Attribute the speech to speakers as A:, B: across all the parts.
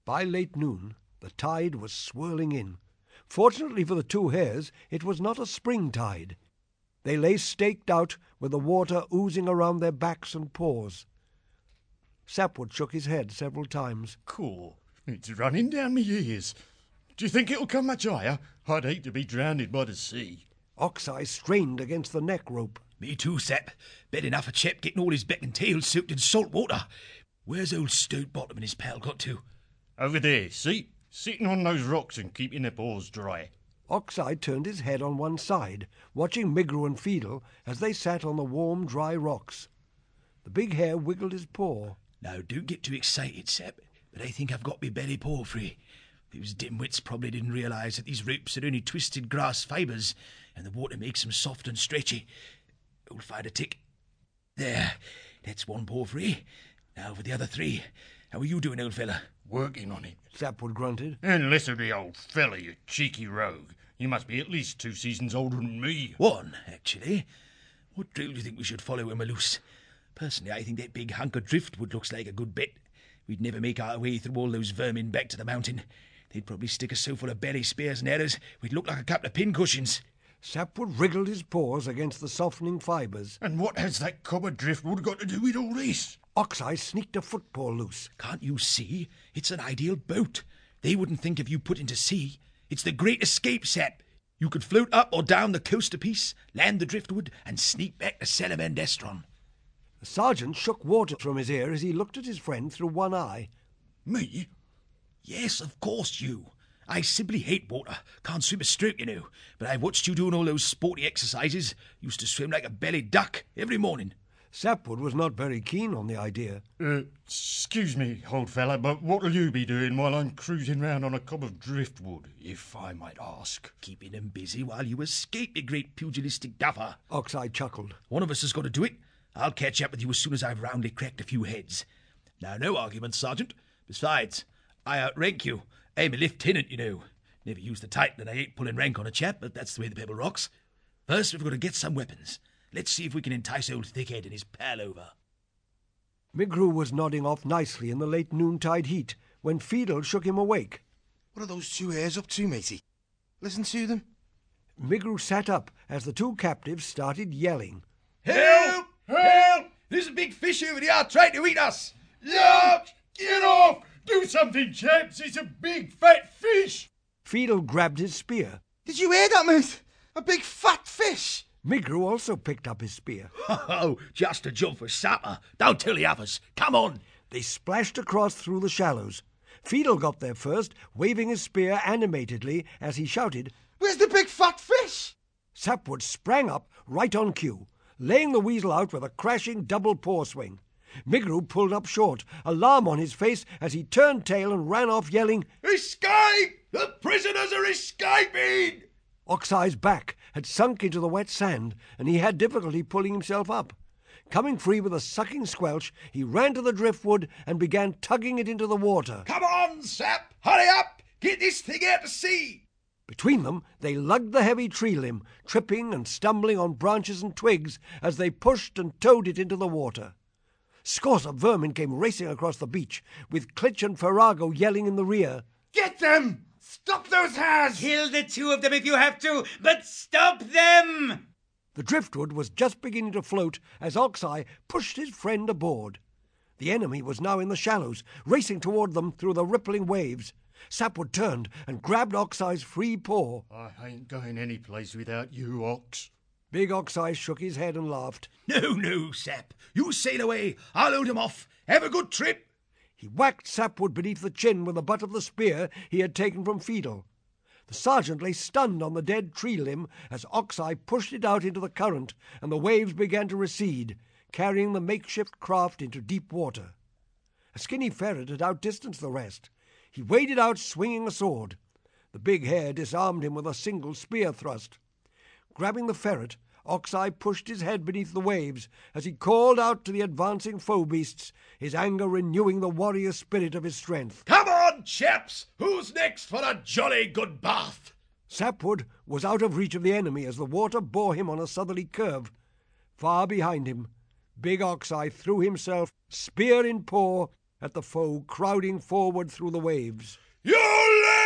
A: By late noon, the tide was swirling in. Fortunately for the two hares, it was not a spring tide. They lay staked out with the water oozing around their backs and paws. Sapwood shook his head several times.
B: Cool. It's running down me ears. Do you think it'll come much higher? I'd hate to be drowned by the sea.
A: Ox-Eye strained against the neck rope.
C: Me too, Sap. Bad enough a chap getting all his back and tail soaked in salt water. Where's old Stoat Bottom and his pal got to?
B: Over there, see? Sitting on those rocks and keeping their paws dry.
A: Ox-Eye turned his head on one side, watching Migru and Fiedel as they sat on the warm, dry rocks. The big hare wiggled his paw.
C: Now, don't get too excited, Sap, but I think I've got me belly paw free. Those dimwits probably didn't realise that these ropes are only twisted grass fibres, and the water makes them soft and stretchy. Old find a tick. There, that's one paw free. Now for the other three. How are you doing, old fella?
B: Working on it.
A: Sapwood grunted.
B: And listen to the old fella, you cheeky rogue. You must be at least 2 seasons older than me.
C: One, actually. What drill do you think we should follow when we're loose? Personally, I think that big hunk of driftwood looks like a good bet. We'd never make our way through all those vermin back to the mountain. They'd probably stick us so full of belly spears and arrows, we'd look like a couple of pincushions.
A: Sapwood wriggled his paws against the softening fibres.
B: And what has that cob of driftwood got to do with all this?
A: Ox-Eye sneaked a footpaw loose.
C: Can't you see? It's an ideal boat. They wouldn't think of you putting to sea. It's the great escape, Sap. You could float up or down the coast a piece, land the driftwood, and sneak back to Salamandestron.
A: The sergeant shook water from his ear as he looked at his friend through one eye.
B: Me?
C: Yes, of course you. I simply hate water. Can't swim a stroke, you know. But I watched you doing all those sporty exercises. Used to swim like a belly duck every morning.
A: Sapwood was not very keen on the idea.
B: Excuse me, old fella, but what'll you be doing while I'm cruising round on a cob of driftwood, if I might ask?
C: Keeping them busy while you escape, you great pugilistic duffer.
A: Ox-Eye chuckled.
C: One of us has got to do it. I'll catch up with you as soon as I've roundly cracked a few heads. Now, no arguments, Sergeant. Besides, I outrank you. I'm a lieutenant, you know. Never used the title and I ain't pulling rank on a chap, but that's the way the pebble rocks. First, we've got to get some weapons. Let's see if we can entice old Thickhead and his pal over.
A: Migru was nodding off nicely in the late noontide heat when Fiedel shook him awake.
D: What are those 2 hares up to, matey? Listen to them.
A: Migru sat up as the 2 captives started yelling.
C: Help! Help! There's a big fish over there trying to eat us!
B: Yuck! Get off! Do something, chaps! It's a big fat fish!
A: Fiedel grabbed his spear.
D: Did you hear that, mate? A big fat fish!
A: Migru also picked up his spear.
C: Oh, just a jump for supper. Don't tell the others. Come on.
A: They splashed across through the shallows. Fiedel got there first, waving his spear animatedly as he shouted,
D: Where's the big fat fish?
A: Sapwood sprang up right on cue, laying the weasel out with a crashing double paw swing. Migru pulled up short, alarm on his face as he turned tail and ran off yelling,
C: Escape! The prisoners are escaping!
A: Ox-Eye's back had sunk into the wet sand, and he had difficulty pulling himself up. Coming free with a sucking squelch, he ran to the driftwood and began tugging it into the water.
C: Come on, Sap! Hurry up! Get this thing out to sea!
A: Between them, they lugged the heavy tree limb, tripping and stumbling on branches and twigs as they pushed and towed it into the water. Scores of vermin came racing across the beach, with Klitsch and Farago yelling in the rear.
D: Get them! Stop those hares!
E: Kill the 2 of them if you have to, but stop them!
A: The driftwood was just beginning to float as Ox-Eye pushed his friend aboard. The enemy was now in the shallows, racing toward them through the rippling waves. Sapwood turned and grabbed Ox-Eye's free paw.
B: I ain't going any place without you, Ox.
A: Big Ox-Eye shook his head and laughed.
C: No, no, Sap. You sail away. I'll hold him off. Have a good trip.
A: He whacked Sapwood beneath the chin with the butt of the spear he had taken from Fiedel. The sergeant lay stunned on the dead tree limb as Ox-Eye pushed it out into the current, and the waves began to recede, carrying the makeshift craft into deep water. A skinny ferret had outdistanced the rest. He waded out swinging a sword. The big hare disarmed him with a single spear thrust. Grabbing the ferret, Ox-Eye pushed his head beneath the waves as he called out to the advancing foe beasts, his anger renewing the warrior spirit of his strength.
C: Come on, chaps! Who's next for a jolly good bath?
A: Sapwood was out of reach of the enemy as the water bore him on a southerly curve. Far behind him, Big Ox-Eye threw himself, spear in paw, at the foe crowding forward through the waves.
B: Eulelia!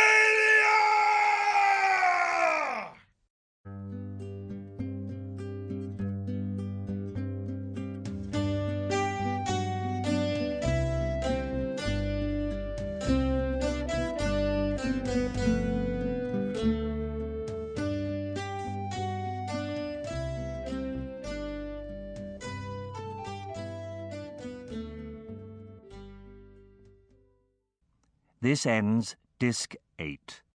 F: This ends Disc 8.